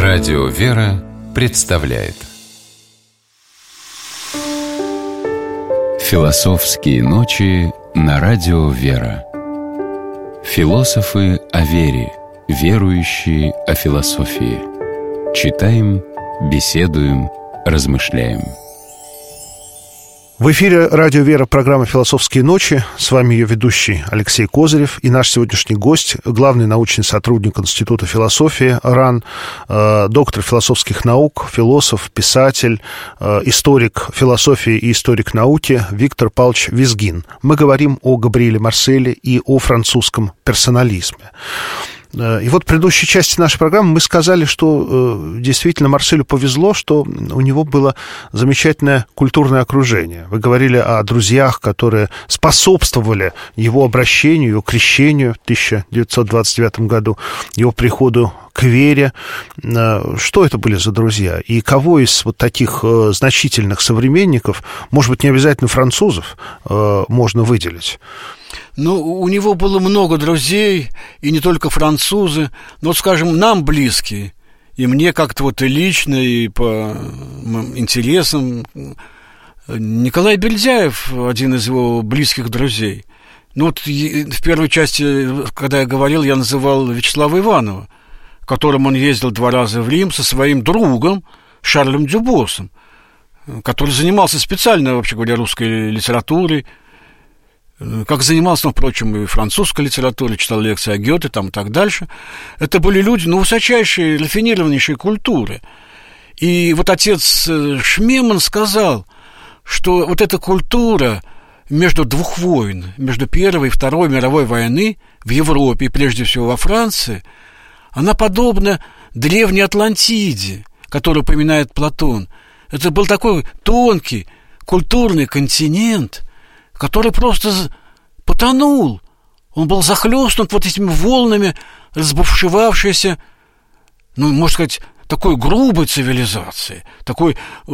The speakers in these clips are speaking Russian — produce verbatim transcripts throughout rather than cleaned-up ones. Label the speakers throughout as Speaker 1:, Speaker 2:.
Speaker 1: Радио «Вера» представляет Философские ночи на Радио «Вера». Философы о вере, верующие о философии. Читаем, беседуем, размышляем.
Speaker 2: В эфире «Радио Вера», программа «Философские ночи». С вами ее ведущий Алексей Козырев и наш сегодняшний гость, главный научный сотрудник Института философии РАН, э, доктор философских наук, философ, писатель, э, историк философии и историк науки Виктор Павлович Визгин. Мы говорим о Габриэле Марселе и о французском персонализме. И вот в предыдущей части нашей программы мы сказали, что э, действительно Марселю повезло, что у него было замечательное культурное окружение. Вы говорили о друзьях, которые способствовали его обращению, его крещению в тысяча девятьсот двадцать девятом году, его приходу к вере. Что это были за друзья? И кого из вот таких э, значительных современников, может быть, не обязательно французов, э, можно выделить?
Speaker 3: Ну, у него было много друзей, и не только французы, но, скажем, нам близкие, и мне как-то вот и лично, и по интересам. Николай Бердяев, один из его близких друзей. Ну, вот в первой части, когда я говорил, я называл Вячеслава Иванова, к которому он ездил два раза в Рим со своим другом Шарлем Дюбосом, который занимался специально, вообще говоря, русской литературой, как занимался, ну, впрочем, и французской литературой, читал лекции о Гёте там, и так дальше. Это были люди, ну, высочайшей, рафинированнейшей культуры. И вот отец Шмеман сказал, что вот эта культура между двух войн, между Первой и Второй мировой войны в Европе, и прежде всего во Франции, она подобна древней Атлантиде, которую упоминает Платон. Это был такой тонкий культурный континент, который просто потонул. Он был захлестнут вот этими волнами разбушевавшейся, ну, можно сказать, такой грубой цивилизации, такой,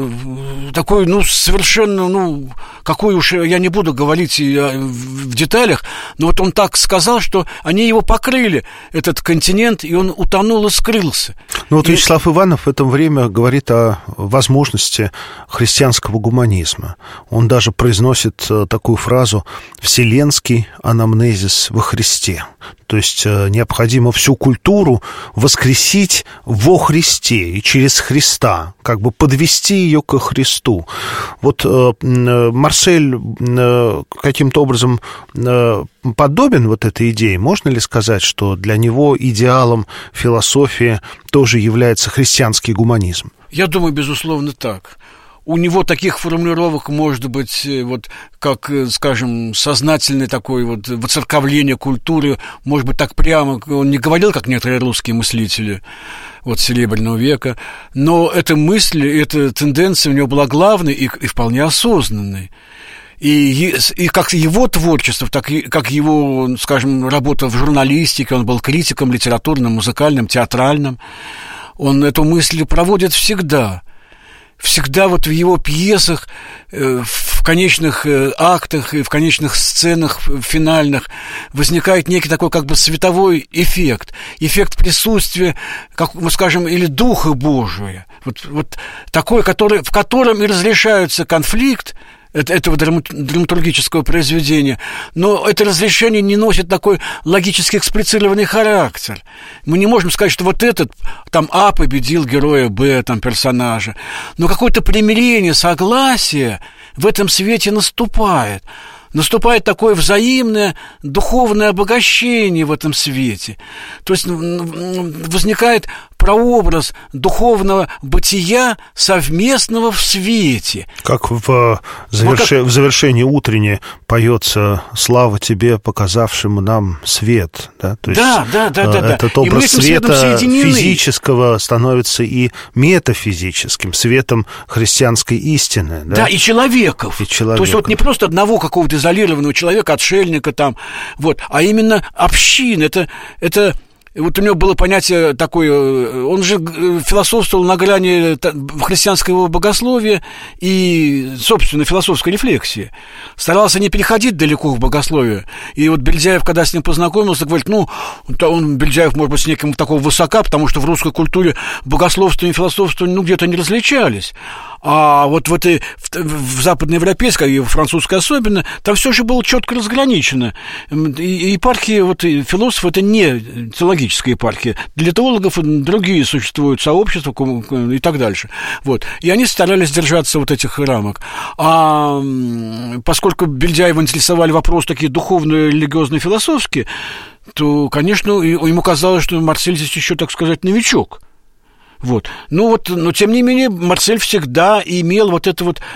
Speaker 3: такой, ну, совершенно, ну, какой уж, я не буду говорить в деталях, но вот он так сказал, что они его покрыли, этот континент, и он утонул и скрылся.
Speaker 2: Ну, вот
Speaker 3: и...
Speaker 2: Вячеслав Иванов в это время говорит о возможности христианского гуманизма. Он даже произносит такую фразу «вселенский анамнезис во Христе». То есть необходимо всю культуру воскресить во Христе и через Христа, как бы подвести ее ко Христу. Вот э, Марсель э, каким-то образом э, подобен вот этой идее. Можно ли сказать, что для него идеалом философии тоже является христианский гуманизм?
Speaker 3: Я думаю, безусловно, так. У него таких формулировок может быть, вот, как, скажем, сознательное такое вот воцерковление культуры, может быть, так прямо, он не говорил, как некоторые русские мыслители вот Серебряного века, но эта мысль, эта тенденция у него была главной и, и вполне осознанной. И, и как его творчество, так и как его, скажем, работа в журналистике, он был критиком литературным, музыкальным, театральным, он эту мысль проводит всегда. Всегда вот в его пьесах, в конечных актах и в конечных сценах финальных возникает некий такой как бы световой эффект, эффект присутствия, как мы скажем, или Духа Божия, вот, вот такой, который, в котором и разрешается конфликт этого драматургического произведения, но это разрешение не носит такой логически эксплицированный характер. Мы не можем сказать, что вот этот, там, А победил героя Б, там, персонажа, но какое-то примирение, согласие в этом свете наступает. Наступает такое взаимное духовное обогащение в этом свете. То есть возникает прообраз духовного бытия совместного в свете.
Speaker 2: Как в, заверш... вот как... в завершении утренней поется «Слава тебе, показавшему нам свет». Да, То есть,
Speaker 3: да, да, да, да, да.
Speaker 2: Этот образ света физического становится и метафизическим, светом христианской истины. Да,
Speaker 3: да и, человеков.
Speaker 2: и человеков.
Speaker 3: То есть вот не просто одного какого-то изолированного человека, отшельника там, вот, а именно община. Это, это И вот у него было понятие такое, он же философствовал на грани христианского богословия и, собственно, философской рефлексии. Старался не переходить далеко в богословие. И вот Бердяев, когда с ним познакомился, говорит, ну, он, Бердяев, может быть, с неким такого высока, потому что в русской культуре богословство и философство, ну, где-то не различались. А вот в этой, в, в западноевропейской, и в французской особенно, там все же было четко разграничено. И епархия, вот, и философ, это не теологическая епархия. Для теологов другие существуют сообщества и так дальше. Вот. И они старались держаться вот этих рамок. А поскольку Бердяева интересовали вопросы такие духовные, религиозные, философские, то, конечно, ему казалось, что Марсель здесь еще, так сказать, новичок. Вот. Ну вот, но тем не менее, Марсель всегда имел вот это вот,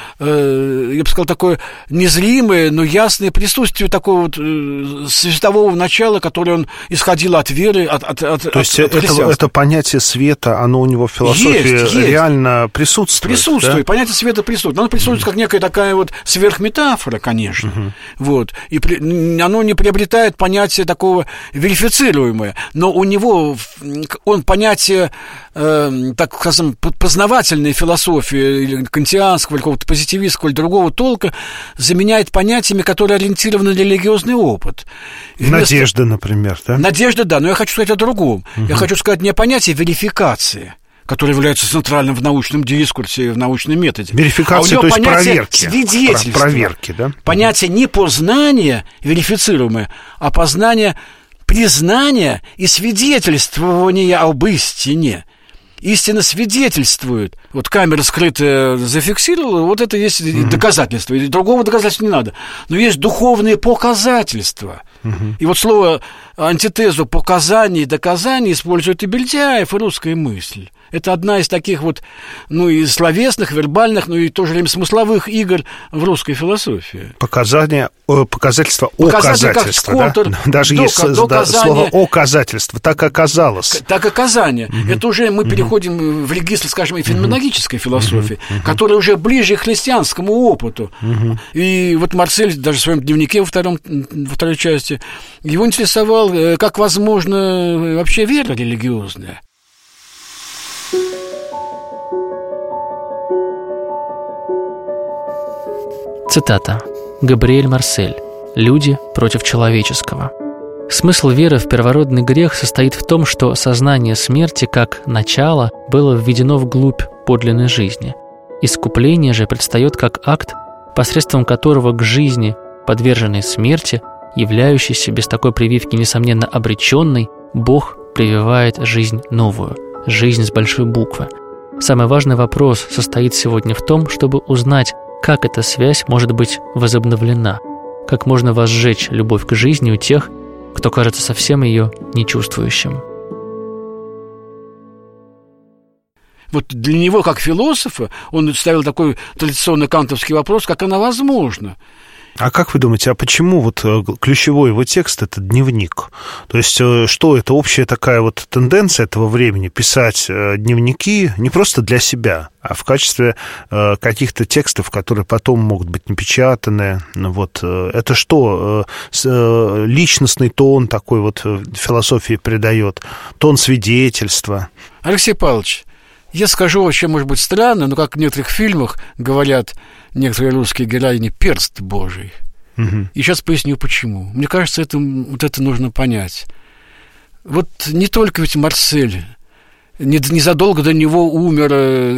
Speaker 3: э, я бы сказал, такое незримое, но ясное присутствие такого вот э, светового начала, которое он исходил от веры, от, от, от
Speaker 2: То есть
Speaker 3: от, от
Speaker 2: это, это понятие света, оно у него в философии
Speaker 3: есть, есть.
Speaker 2: реально присутствует?
Speaker 3: Присутствует,
Speaker 2: да?
Speaker 3: Понятие света присутствует. Оно присутствует как некая такая вот сверхметафора, конечно. Uh-huh. Вот. И при, оно не приобретает понятие такого верифицируемое, но у него он понятие... Э, так скажем, познавательная философия или кантианского, или какого-то позитивистского, или другого толка заменяет понятиями, которые ориентированы на религиозный опыт. Вместо...
Speaker 2: Надежда, например, да?
Speaker 3: Надежда, да, но я хочу сказать о другом. Угу. Я хочу сказать не о понятии верификации, которое является центральным в научном дискурсе, в научном методе.
Speaker 2: Верификация,
Speaker 3: а
Speaker 2: то есть проверки.
Speaker 3: Свидетельства.
Speaker 2: Проверки, да?
Speaker 3: Понятие не познания верифицируемое, а познание признания и свидетельствования об истине. Истина свидетельствует. Вот камера скрытая зафиксировала, вот это есть uh-huh. доказательство. И другого доказательства не надо. Но есть духовные показательства. Uh-huh. И вот слово антитезу показаний и доказаний использует и Бердяев, и русская мысль. Это одна из таких вот, ну, и словесных, вербальных, ну, и в то же время смысловых игр в русской философии.
Speaker 2: Показания, показательства, оказательства,
Speaker 3: контур,
Speaker 2: да? Даже
Speaker 3: до,
Speaker 2: есть да, слово оказательство, так оказалось.
Speaker 3: Так оказание. Угу. Это уже мы угу. переходим в регистр, скажем, и феноменологической философии, угу. которая уже ближе к христианскому опыту. Угу. И вот Марсель даже в своем дневнике во, втором, во второй части, его интересовал, как возможно вообще вера религиозная.
Speaker 4: Цитата. Габриэль Марсель. «Люди против человеческого». Смысл веры в первородный грех состоит в том, что сознание смерти как начало было введено вглубь подлинной жизни. Искупление же предстает как акт, посредством которого к жизни, подверженной смерти, являющейся без такой прививки несомненно обреченной, Бог прививает жизнь новую, жизнь с большой буквы. Самый важный вопрос состоит сегодня в том, чтобы узнать, как эта связь может быть возобновлена, как можно возжечь любовь к жизни у тех, кто кажется совсем ее не чувствующим.
Speaker 3: Вот для него, как философа, он ставил такой традиционный кантовский вопрос, как она возможна.
Speaker 2: А как вы думаете, а почему вот ключевой его текст – это дневник? То есть что это общая такая вот тенденция этого времени – писать дневники не просто для себя, а в качестве каких-то текстов, которые потом могут быть напечатаны? Вот это что? Личностный тон такой вот философии придает, тон свидетельства?
Speaker 3: Алексей Павлович, я скажу вообще, может быть, странно, но как в некоторых фильмах говорят некоторые русские героини, перст Божий. Угу. И сейчас поясню, почему. Мне кажется, это, вот это нужно понять. Вот не только ведь Марсель, незадолго до него умер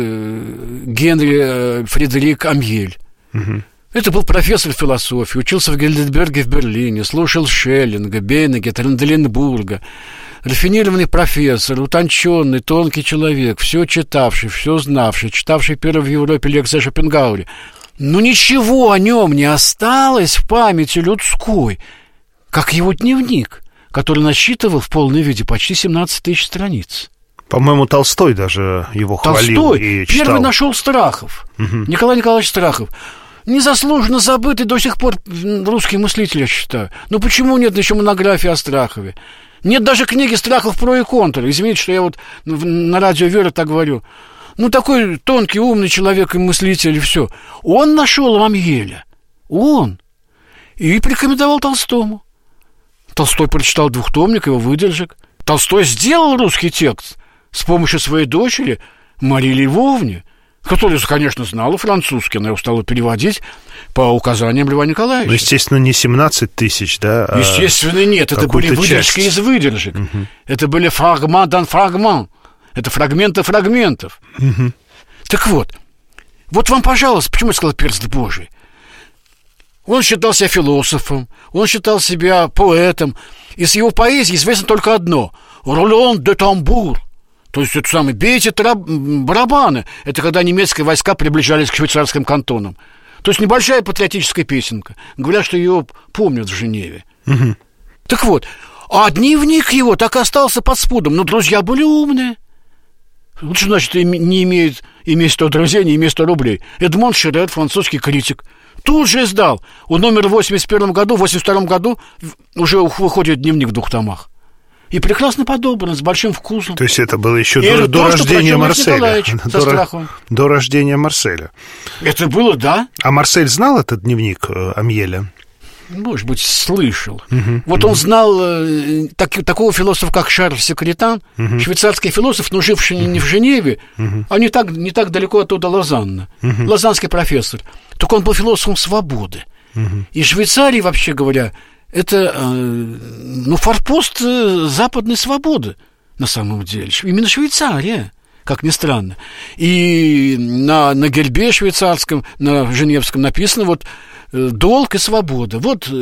Speaker 3: Генри Фредерик Амьель. Угу. Это был профессор философии, учился в Гейдельберге в Берлине, слушал Шеллинга, Бейнеге, Тренделенбурга. Рафинированный профессор, утонченный, тонкий человек, все читавший, все знавший, читавший первый в Европе лекции о Шопенгауэре. Но ничего о нем не осталось в памяти людской, как его дневник, который насчитывал в полном виде почти семнадцать тысяч страниц.
Speaker 2: По-моему, Толстой даже его хвалил
Speaker 3: Толстой
Speaker 2: и читал.
Speaker 3: Первый нашел Страхов, угу. Николай Николаевич Страхов. Незаслуженно забытый до сих пор русский мыслитель, я считаю. Но почему нет еще монографии о Страхове? Нет даже книги «Страхов про и контр». Извините, что я вот на радио «Вера» так говорю. Ну, такой тонкий, умный человек и мыслитель, и все. Он нашел Амьеля. Он. И порекомендовал Толстому. Толстой прочитал двухтомник, его выдержек. Толстой сделал русский текст с помощью своей дочери Марии Львовны, которая, конечно, знала французский, она его стала переводить по указаниям Льва Николаевича.
Speaker 2: Ну, естественно, не семнадцать тысяч, да? А
Speaker 3: естественно, нет. Это были выдержки часть. из выдержек. Угу. Это были фрагмент дан фрагмент. Это фрагменты фрагментов. Угу. Так вот, вот вам, пожалуйста, почему я сказал перст Божий? Он считал себя философом, он считал себя поэтом. Из его поэзии известно только одно – «Ролон де тамбур». То есть это самое «бейте траб... барабаны». Это когда немецкие войска приближались к швейцарским кантонам. То есть небольшая патриотическая песенка. Говорят, что ее помнят в Женеве. Угу. Так вот, а дневник его так и остался под спудом. Но друзья были умные. Вот что значит не имеет, имеет сто друзей, не имеет сто рублей. Эдмон Шерет, французский критик, тут же издал. Он умер в восемьдесят первом году, в восемьдесят втором году уже выходит дневник в двух томах. И прекрасно подобран, с большим вкусом.
Speaker 2: То есть это было еще до, до то, рождения Марселя. До, до рождения Марселя.
Speaker 3: Это было, да.
Speaker 2: А Марсель знал этот дневник Амьеля?
Speaker 3: Может быть, слышал. Uh-huh, вот uh-huh. он знал э, так, такого философа, как Шарль Секретан, uh-huh. швейцарский философ, но живший uh-huh. не в Женеве, uh-huh. а не так, не так далеко оттуда Лозанна. Uh-huh. Лозаннский профессор. Только он был философом свободы. Uh-huh. И Швейцария, вообще говоря, это э, ну, форпост западной свободы на самом деле. Именно Швейцария, как ни странно. И на, на гербе швейцарском, на женевском написано вот «долг и свобода». Вот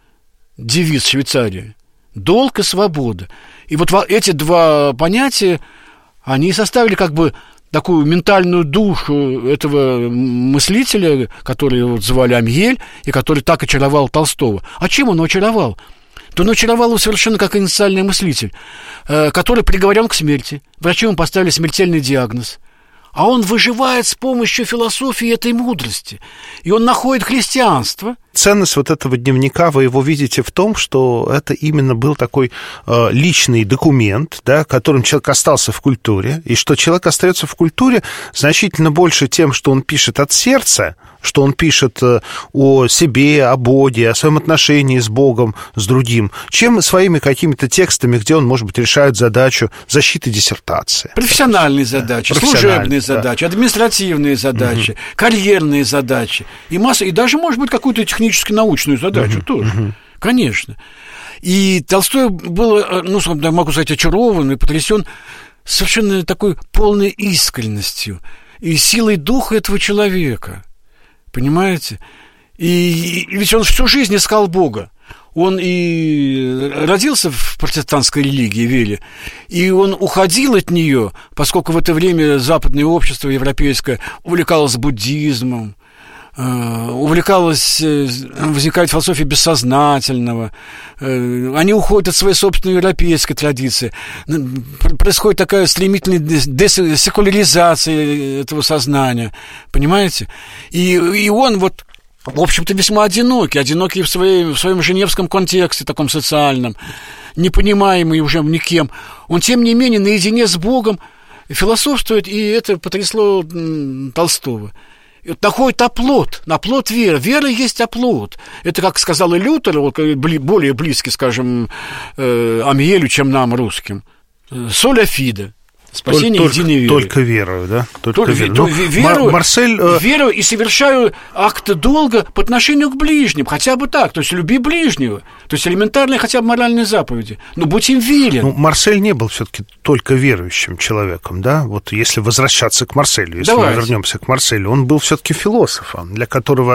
Speaker 3: девиз Швейцарии. Долг и свобода. И вот эти два понятия, они составили как бы такую ментальную душу этого мыслителя, который вот звали Амьель, и который так очаровал Толстого. А чем он очаровал? То он очаровал его совершенно как инициальный мыслитель, который приговорен к смерти. Врачи ему поставили смертельный диагноз. А он выживает с помощью философии этой мудрости. И он находит христианство.
Speaker 2: Ценность вот этого дневника вы его видите в том, что это именно был такой э, личный документ, да, которым человек остался в культуре, и что человек остается в культуре значительно больше тем, что он пишет от сердца, что он пишет о себе, о Боге, о своем отношении с Богом, с другим, чем своими какими-то текстами, где он, может быть, решает задачу защиты диссертации.
Speaker 3: Профессиональные задачи, служебные задачи, да. административные задачи, угу. карьерные задачи, и масса, и даже, может быть, какую-то технически научную задачу угу. тоже, угу. конечно. И Толстой был, ну, могу сказать, очарован и потрясен совершенно такой полной искренностью и силой духа этого человека. Понимаете? И, и ведь он всю жизнь искал Бога. Он и родился в протестантской религии, вере, и он уходил от нее, поскольку в это время западное общество европейское увлекалось буддизмом, увлекалось, возникает философия бессознательного, они уходят от своей собственной европейской традиции, происходит такая стремительная десекуляризация этого сознания, понимаете? И, и он вот, в общем-то, весьма одинокий, одинокий в, своей, в своем женевском контексте, таком социальном, непонимаемый уже никем, он, тем не менее, наедине с Богом философствует, и это потрясло м, Толстого. Находит оплот, оплот веры. Вера есть оплот. Это, как сказал и Лютер, более близкий, скажем, Амьелю, чем нам, русским. Соля фиде. Спасение
Speaker 2: только,
Speaker 3: единой веры.
Speaker 2: Только верою, да? Только, только верою.
Speaker 3: Ну, веру, Марсель... веру и совершаю акт долга по отношению к ближним. Хотя бы так. То есть люби ближнего. То есть элементарные хотя бы моральные заповеди. Но будь им верен. Ну,
Speaker 2: Марсель не был все-таки только верующим человеком, да? Вот если возвращаться к Марселю, если
Speaker 3: Давайте.
Speaker 2: мы вернемся к Марселю, он был все-таки философом, для которого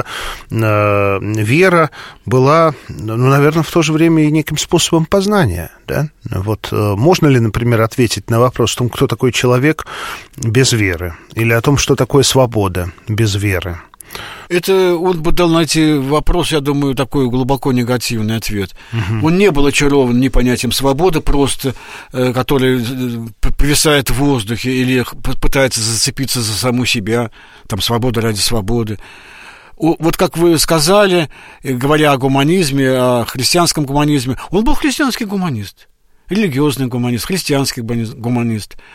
Speaker 2: э, вера была, ну, наверное, в то же время и неким способом познания, да? Вот э, можно ли, например, ответить на вопрос о том, кто такой человек без веры, или о том, что такое свобода без веры?
Speaker 3: Это он бы дал на эти вопросы, я думаю, такой глубоко негативный ответ. Угу. Он не был очарован ни понятием свободы просто, э, который повисает в воздухе или пытается зацепиться за саму себя, там, свобода ради свободы. Вот как вы сказали, говоря о гуманизме, о христианском гуманизме, он был христианский гуманист, религиозный гуманист, христианский гуманист.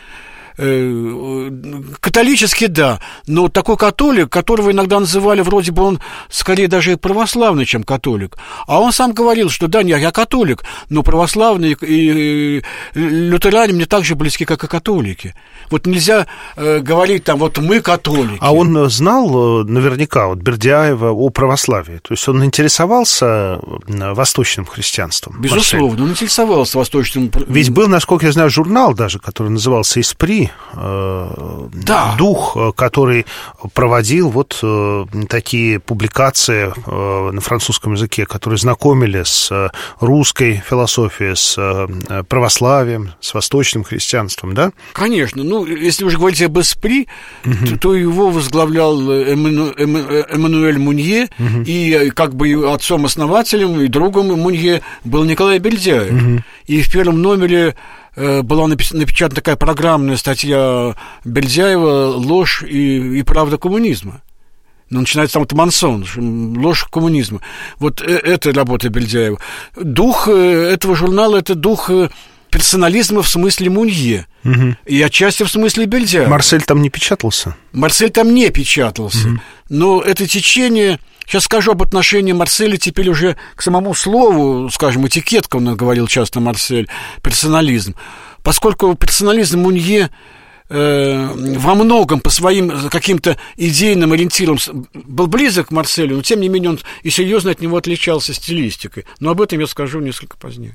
Speaker 3: Католический, да, но такой католик, которого иногда называли, вроде бы он скорее даже православный, чем католик. А он сам говорил, что да, нет, я католик, но православный и лютеране мне так же близки, как и католики. Вот нельзя э, говорить там, вот мы католики.
Speaker 2: А он знал наверняка, вот Бердяева, о православии? То есть он интересовался восточным христианством?
Speaker 3: Безусловно,
Speaker 2: Марсель?
Speaker 3: он интересовался восточным...
Speaker 2: Ведь был, насколько я знаю, журнал даже, который назывался «Эспри», э,
Speaker 3: да.
Speaker 2: дух, который проводил вот э, такие публикации э, на французском языке, которые знакомили с русской философией, с э, православием, с восточным христианством, да?
Speaker 3: Конечно. Ну, если уже говорить об Эспри, угу. то, то его возглавлял Эмману, Эммануэль Мунье, угу. и как бы отцом-основателем и другом Мунье был Николай Бердяев. Угу. И в первом номере была напечатана такая программная статья Бердяева «Ложь и, и правда коммунизма». Ну, начинается там вот Мансон, ложь коммунизма. Вот это работа Бердяева. Дух этого журнала – это дух персонализма в смысле Мунье. Угу. И отчасти в смысле Бердяева.
Speaker 2: Марсель там не печатался?
Speaker 3: Марсель там не печатался. Угу. Но это течение... Сейчас скажу об отношении Марселя теперь уже к самому слову, скажем, этикетка, он говорил часто Марсель, персонализм. Поскольку персонализм Мунье э, во многом по своим каким-то идейным ориентирам был близок к Марселю, но тем не менее он и серьезно от него отличался стилистикой. Но об этом я скажу несколько позднее.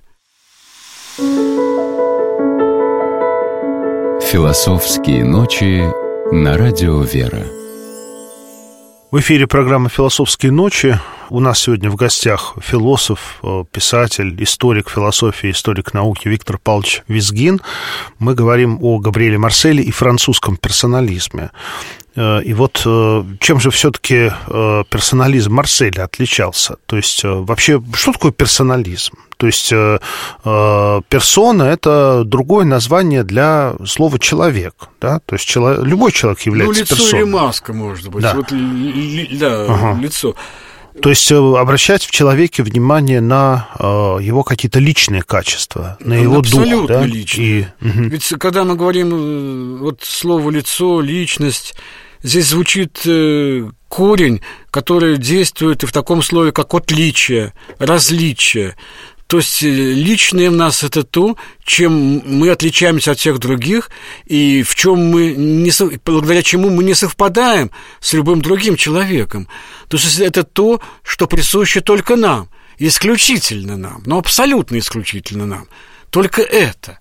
Speaker 1: Философские ночи на радио «Вера».
Speaker 2: В эфире программа «Философские ночи». У нас сегодня в гостях философ, писатель, историк философии, историк науки Виктор Павлович Визгин. Мы говорим о Габриэле Марселе и французском персонализме. И вот чем же все-таки персонализм Марселя отличался? То есть вообще, что такое персонализм? То есть персона – это другое название для слова «человек». Да? То есть человек, любой человек является персоной.
Speaker 3: Ну, лицо или маска, может быть.
Speaker 2: Да,
Speaker 3: вот, ли, да ага. лицо.
Speaker 2: То есть обращать в человеке внимание на э, его какие-то личные качества, на его дух.
Speaker 3: Абсолютно
Speaker 2: да?
Speaker 3: личные. И, угу. Ведь когда мы говорим вот слово «лицо», «личность», здесь звучит э, корень, который действует и в таком слове, как отличие, различие. То есть личное в нас – это то, чем мы отличаемся от всех других, и в чем мы не, благодаря чему мы не совпадаем с любым другим человеком. То есть это то, что присуще только нам, исключительно нам, но абсолютно исключительно нам. Только это.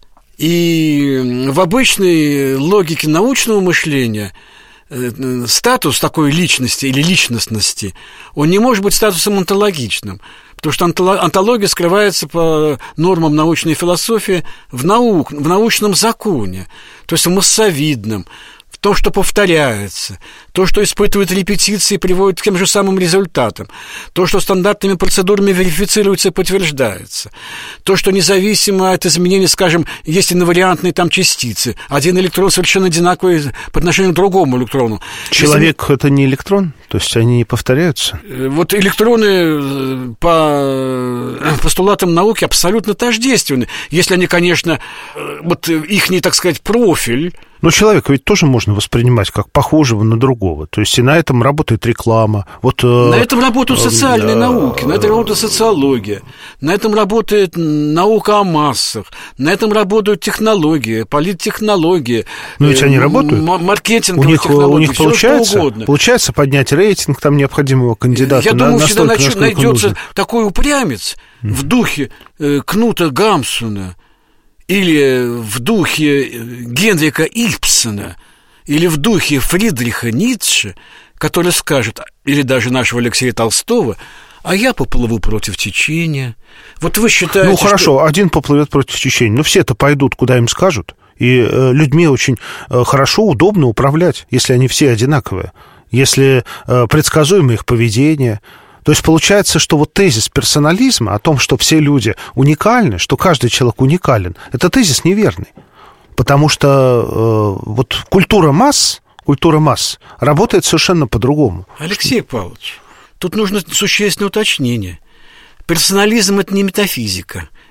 Speaker 3: И в обычной логике научного мышления статус такой личности или личностности, он не может быть статусом онтологичным, потому что онтология скрывается по нормам научной философии в, наук, в научном законе, то есть в массовидном, в том, что повторяется, то, что испытывает репетиции, приводит к тем же самым результатам, то, что стандартными процедурами верифицируется и подтверждается, то, что независимо от изменений, скажем, есть инвариантные там частицы, один электрон совершенно одинаковый по отношению к другому электрону.
Speaker 2: Человек Если... – это не электрон? То есть они не повторяются?
Speaker 3: Вот электроны по постулатам науки абсолютно тождественны, если они, конечно, вот их, не, так сказать, профиль.
Speaker 2: Но человека ведь тоже можно воспринимать как похожего на другого. То есть и на этом работает реклама. Вот,
Speaker 3: на этом работают социальные э, науки, на этом работает социология, на этом работает наука о массах, на этом работают технологии, политтехнологии.
Speaker 2: Но ведь они работают.
Speaker 3: Маркетинговые
Speaker 2: у них,
Speaker 3: технологии,
Speaker 2: у них
Speaker 3: все
Speaker 2: получается,
Speaker 3: что угодно.
Speaker 2: Получается поднять рейтинг там необходимого кандидата.
Speaker 3: Я
Speaker 2: на,
Speaker 3: думаю, всегда
Speaker 2: настолько,
Speaker 3: найдется
Speaker 2: нужно.
Speaker 3: такой упрямец mm. в духе э, Кнута Гамсуна, или в духе Генрика Ибсена, или в духе Фридриха Ницше, который скажет, или даже нашего Алексея Толстого, а я поплыву против течения. Вот вы считаете,
Speaker 2: Ну, хорошо,
Speaker 3: что...
Speaker 2: один поплывет против течения, но все-то пойдут, куда им скажут, и э, людьми очень э, хорошо, удобно управлять, если они все одинаковые, если э, предсказуемо их поведение. То есть получается, что вот тезис персонализма о том, что все люди уникальны, что каждый человек уникален, это тезис неверный. Потому что э, вот культура масс, культура масс работает совершенно по-другому.
Speaker 3: Алексей Павлович, тут нужно существенное уточнение. Персонализм – это не метафизика.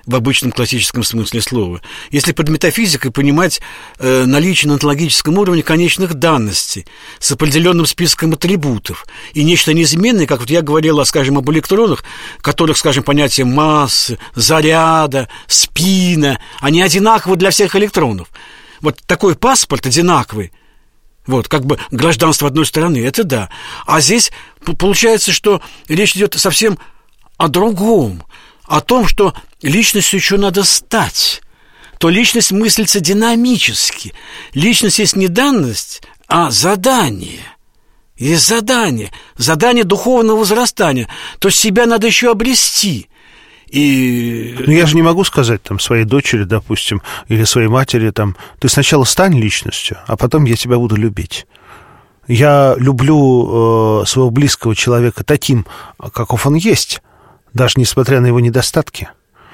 Speaker 3: в обычном классическом смысле слова. Если под метафизикой понимать э, наличие на онтологическом уровне конечных данностей с определенным списком атрибутов и нечто неизменное, как вот я говорил, скажем, об электронах, которых, скажем, понятие массы, заряда, спина, они одинаковы для всех электронов. Вот такой паспорт одинаковый, вот, как бы гражданство одной стороны, это да. А здесь получается, что речь идет совсем о другом, о том, что личностью еще надо стать. То личность мыслится динамически. Личность есть не данность, а задание. Есть задание. Задание духовного возрастания. То есть себя надо еще обрести. И...
Speaker 2: Ну, я же не могу сказать там своей дочери, допустим, или своей матери, там, ты сначала стань личностью, а потом я тебя буду любить. Я люблю э, своего близкого человека таким, каков он есть, даже несмотря на его недостатки.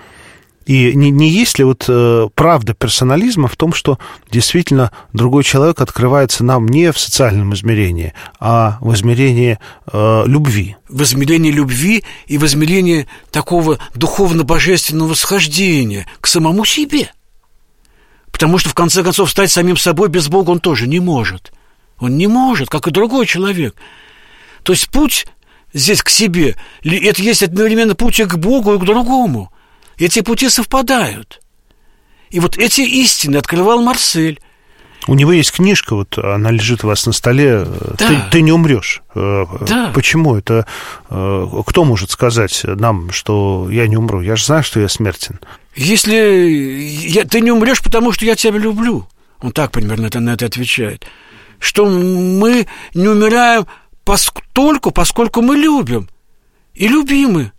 Speaker 2: И не, не есть ли вот э, правда персонализма в том, что действительно другой человек открывается нам не в социальном измерении, а в измерении э, любви?
Speaker 3: В измерении любви и в измерении такого духовно-божественного восхождения к самому себе. Потому что, в конце концов, стать самим собой без Бога он тоже не может. Он не может, как и другой человек. То есть путь здесь к себе, это есть одновременно путь и к Богу, и к другому. Эти пути совпадают. И вот эти истины открывал Марсель.
Speaker 2: У него есть книжка, вот она лежит у вас на столе. Да. Ты, ты не умрешь. Да. Почему это? Кто может сказать нам, что я не умру? Я же знаю, что я смертен.
Speaker 3: Если я, ты не умрешь, потому что я тебя люблю. Он так примерно это, на это отвечает. Что мы не умираем постольку, поскольку мы любим. И любимы.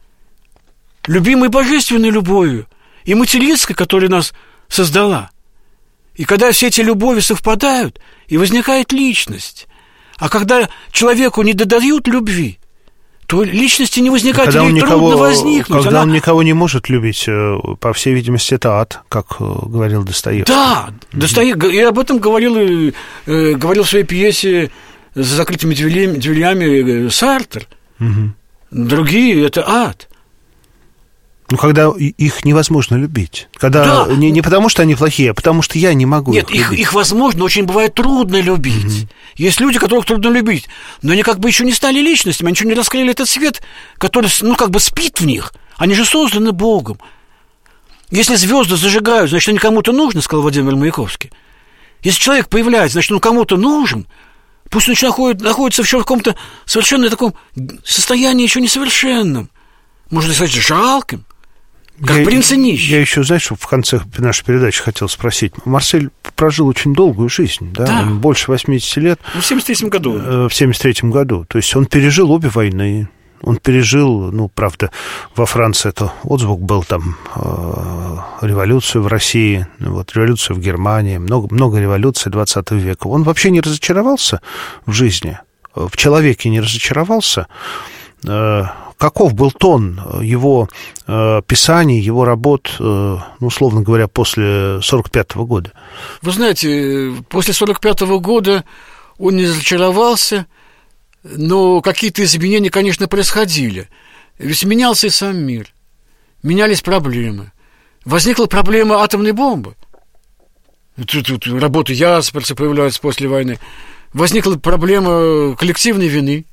Speaker 3: Любимой божественной любовью и материнской, которая нас создала. И когда все эти любови совпадают, и возникает личность. А когда человеку не додают любви, то личности не возникает, ей трудно никого, возникнуть.
Speaker 2: Когда Она... он никого не может любить, по всей видимости, это ад, как говорил Достоевский.
Speaker 3: Да, mm-hmm. Достоевский, я об этом говорил, э, говорил в своей пьесе «За закрытыми дверями, дверями» Сартр. Mm-hmm. Другие – это ад.
Speaker 2: Ну, когда их невозможно любить. Когда да. не, не потому, что они плохие, а потому, что я не могу
Speaker 3: Нет, их, их, их возможно, очень бывает трудно любить. Mm-hmm. Есть люди, которых трудно любить, но они как бы еще не стали личностями, они еще не раскрыли этот свет, который, ну, как бы спит в них. Они же созданы Богом. Если звезды зажигают, значит, они кому-то нужны, сказал Владимир Маяковский. Если человек появляется, значит, он кому-то нужен. Пусть он находится, находится в каком-то совершенно таком состоянии еще несовершенном. Можно сказать, жалким. Как
Speaker 2: я,
Speaker 3: принц и нищий.
Speaker 2: Я еще, знаешь, в конце нашей передачи хотел спросить. Марсель прожил очень долгую жизнь, да?
Speaker 3: Да.
Speaker 2: Он больше восьмидесяти лет.
Speaker 3: В семьдесят третьем году.
Speaker 2: В семьдесят третьем году. То есть он пережил обе войны. Он пережил, ну, правда, во Франции это отзвук был, там, э, революцию в России, вот, революцию в Германии, много, много революций двадцатого века. Он вообще не разочаровался в жизни, в человеке не разочаровался. Э, каков был тон его э, писаний, его работ, э, ну, условно говоря, после сорок пятого года?
Speaker 3: Вы знаете, после сорок пятого года он не разочаровался, но какие-то изменения, конечно, происходили. Ведь менялся и сам мир. Менялись проблемы. Возникла проблема атомной бомбы. Тут, тут работы Ясперса появляются после войны. Возникла проблема коллективной вины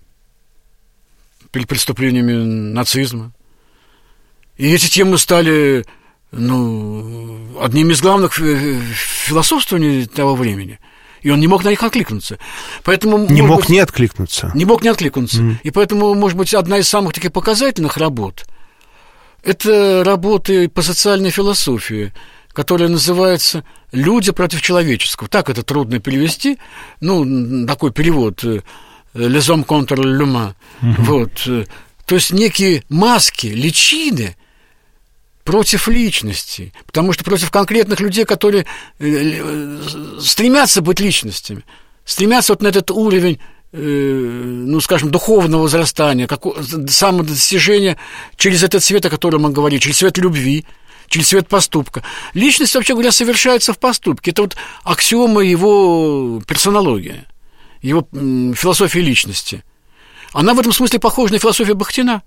Speaker 3: перед преступлениями нацизма. И эти темы стали, ну, одним из главных философствований того времени. И он не мог на них откликнуться. Поэтому,
Speaker 2: не мог
Speaker 3: быть,
Speaker 2: не откликнуться.
Speaker 3: Не мог не откликнуться. Mm. И поэтому, может быть, одна из самых таких показательных работ – это работы по социальной философии, которая называется «Люди против человеческого». Так это трудно перевести. Ну, такой перевод «Les hommes contre l'humain». Mm-hmm. Вот. То есть некие маски, личины против личности, потому что против конкретных людей, которые стремятся быть личностями, стремятся вот на этот уровень, ну, скажем, духовного возрастания, как, самодостижения через этот свет, о котором мы говорили, через свет любви, через свет поступка. Личность, вообще говоря, совершается в поступке. Это вот аксиома его персонологии, его философии личности. Она в этом смысле похожа на философию Бахтина.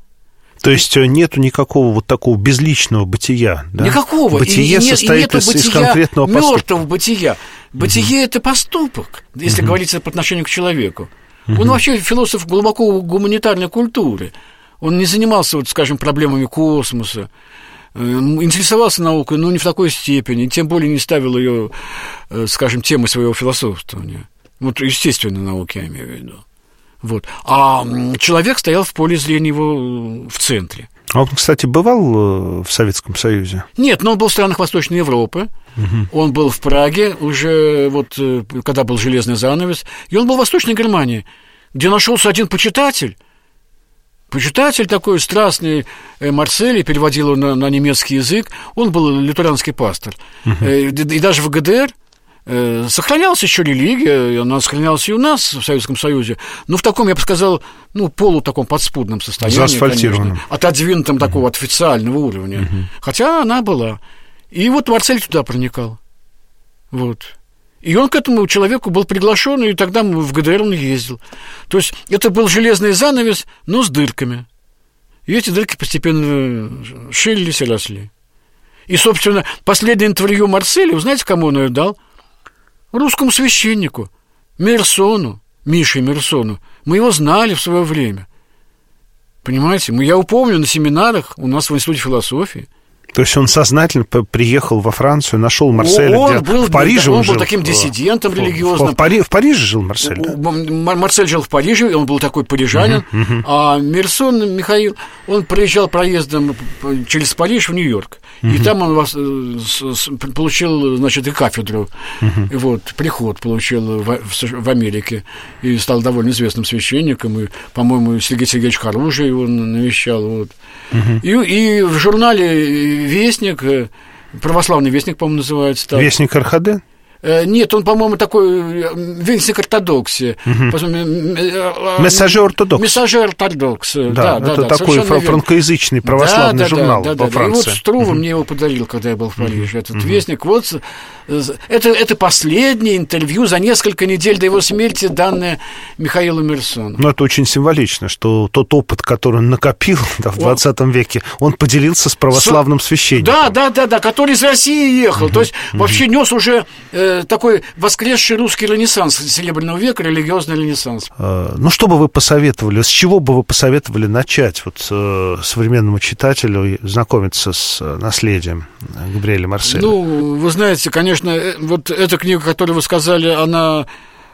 Speaker 2: То есть нету никакого вот такого безличного бытия, да?
Speaker 3: Никакого.
Speaker 2: Бытие
Speaker 3: и,
Speaker 2: состоит
Speaker 3: и
Speaker 2: из, из конкретного поступка.
Speaker 3: Мертвого бытия. Бытие угу. – это поступок, если угу. говорится по отношению к человеку. Угу. Он вообще философ глубоко гуманитарной культуры. Он не занимался, вот, скажем, проблемами космоса, интересовался наукой, но не в такой степени, тем более не ставил ее, скажем, темой своего философствования. Вот естественной науки, я имею в виду. Вот. А человек стоял в поле зрения его в центре.
Speaker 2: А он, кстати, бывал в Советском Союзе?
Speaker 3: Нет, но он был в странах Восточной Европы. Угу. Он был в Праге уже, вот, когда был железный занавес. И он был в Восточной Германии, где нашелся один почитатель. Почитатель такой страстный, Марсель, переводил его на, на немецкий язык. Он был лютеранский пастор. Угу. И, и даже в ГДР сохранялась еще религия, она сохранялась и у нас в Советском Союзе, но в таком, я бы сказал, ну, полу таком подспудном состоянии,
Speaker 2: заасфальтированном,
Speaker 3: конечно, отодвинутом uh-huh. такого официального уровня, uh-huh. хотя она была. И вот Марсель туда проникал. Вот. И он к этому человеку был приглашен, и тогда в ГДР он ездил. То есть это был железный занавес, но с дырками. И эти дырки постепенно ширились и росли. И, собственно, последнее интервью Марселя, вы знаете, кому он ее дал? Русскому священнику, Мерсону, Мише Мерсону. Мы его знали в свое время. Понимаете? Я упомню на семинарах у нас в Институте философии.
Speaker 2: То есть он сознательно приехал во Францию, нашел Марселя,
Speaker 3: он
Speaker 2: где
Speaker 3: был,
Speaker 2: в Париже
Speaker 3: он,
Speaker 2: он
Speaker 3: был
Speaker 2: жил.
Speaker 3: таким диссидентом религиозным.
Speaker 2: В, в, Пари, в Париже жил Марсель, да?
Speaker 3: Марсель жил в Париже, он был такой парижанин, uh-huh, uh-huh. а Мерсон Михаил, он проезжал проездом через Париж в Нью-Йорк, uh-huh. и там он вас, получил, значит, и кафедру, uh-huh. и вот, приход получил в, в Америке, и стал довольно известным священником, и, по-моему, Сергей Сергеевич Харужий его навещал, вот. Uh-huh. И, и в журнале «Вестник», православный вестник, по-моему, называется так.
Speaker 2: Вестник РХД?
Speaker 3: Нет, он, по-моему, такой вестник ортодоксии.
Speaker 2: Угу. Мессажер ортодокс.
Speaker 3: Мессажер ортодокс. Да,
Speaker 2: да,
Speaker 3: да,
Speaker 2: это
Speaker 3: да,
Speaker 2: такой франкоязычный православный да, журнал
Speaker 3: да,
Speaker 2: во
Speaker 3: да,
Speaker 2: Франции.
Speaker 3: И вот Струва
Speaker 2: угу.
Speaker 3: мне его подарил, когда я был в Париже, этот
Speaker 2: угу.
Speaker 3: вестник. Вот это, это последнее интервью за несколько недель до его смерти, данное Михаилу Мерсону.
Speaker 2: Ну, это очень символично, что тот опыт, который он накопил да, в двадцатом веке, он поделился с православным с... священником.
Speaker 3: Да, да, да, да, который из России ехал. Угу. То есть угу. вообще нес уже э, такой воскресший русский ренессанс Серебряного века, религиозный ренессанс.
Speaker 2: Э, ну, что бы вы посоветовали, с чего бы вы посоветовали начать вот, э, современному читателю знакомиться с наследием Габриэля Марселя?
Speaker 3: Ну, вы знаете, конечно, вот эта книга, которую вы сказали, она,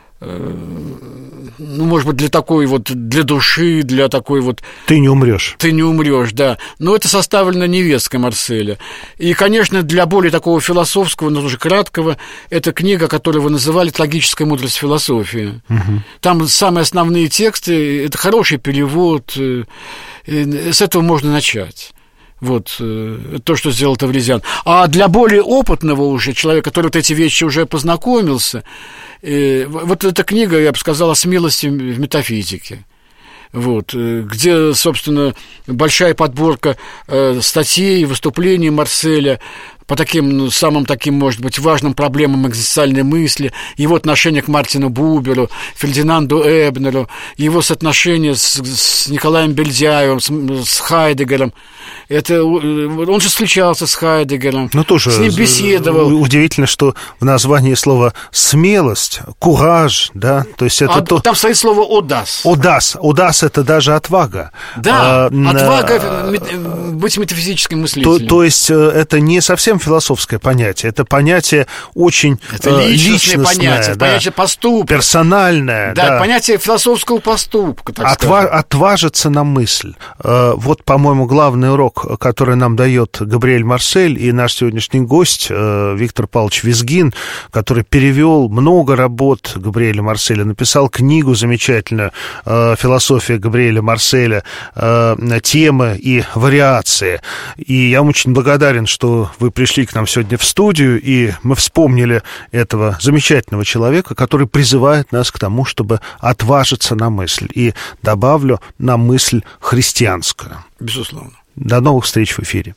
Speaker 3: ну, может быть, для такой вот, для души, для такой вот...
Speaker 2: Ты не умрешь.
Speaker 3: Ты не умрешь, да. Но это составлено невесткой Марселя. И, конечно, для более такого философского, но тоже краткого, это книга, которую вы называли «Трагическая мудрость философии». Угу. Там самые основные тексты, это хороший перевод, с этого можно начать. Вот, то, что сделал Тавризян. А для более опытного уже человека, который вот эти вещи уже познакомился, вот эта книга, я бы сказал, о смелости в метафизике. Вот, где, собственно, большая подборка статей, выступлений Марселя по таким, ну, самым таким, может быть, важным проблемам экзистенциальной мысли, его отношение к Мартину Буберу, Фердинанду Эбнеру, его соотношение с, с Николаем Бельдяевым, с, с Хайдеггером. Это, он же встречался с Хайдеггером,
Speaker 2: ну, тоже
Speaker 3: с ним беседовал.
Speaker 2: Удивительно, что в названии слова «смелость», «кураж», да, то есть это
Speaker 3: а,
Speaker 2: то...
Speaker 3: Там стоит слово «одас».
Speaker 2: «Одас», «одас» — это даже отвага.
Speaker 3: Да,
Speaker 2: а,
Speaker 3: отвага а, быть метафизическим мыслителем.
Speaker 2: То, то есть это не совсем философское понятие, это понятие очень
Speaker 3: это личностное понятие,
Speaker 2: да,
Speaker 3: понятие поступка.
Speaker 2: Персональное.
Speaker 3: Да,
Speaker 2: да.
Speaker 3: понятие философского поступка, так
Speaker 2: Отва- отважиться на мысль. Вот, по-моему, главный урок, который нам дает Габриэль Марсель и наш сегодняшний гость Виктор Павлович Визгин, который перевел много работ Габриэля Марселя, написал книгу замечательную «Философия Габриэля Марселя», темы и вариации. И я вам очень благодарен, что вы пришли к нам сегодня в студию, и мы вспомнили этого замечательного человека, который призывает нас к тому, чтобы отважиться на мысль. И добавлю, на мысль христианскую.
Speaker 3: Безусловно.
Speaker 2: До новых встреч в эфире.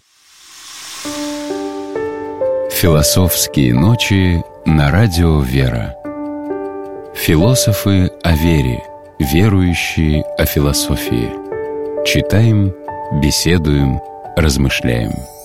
Speaker 1: Философские ночи на радио «Вера». Философы о вере, верующие о философии. Читаем, беседуем, размышляем.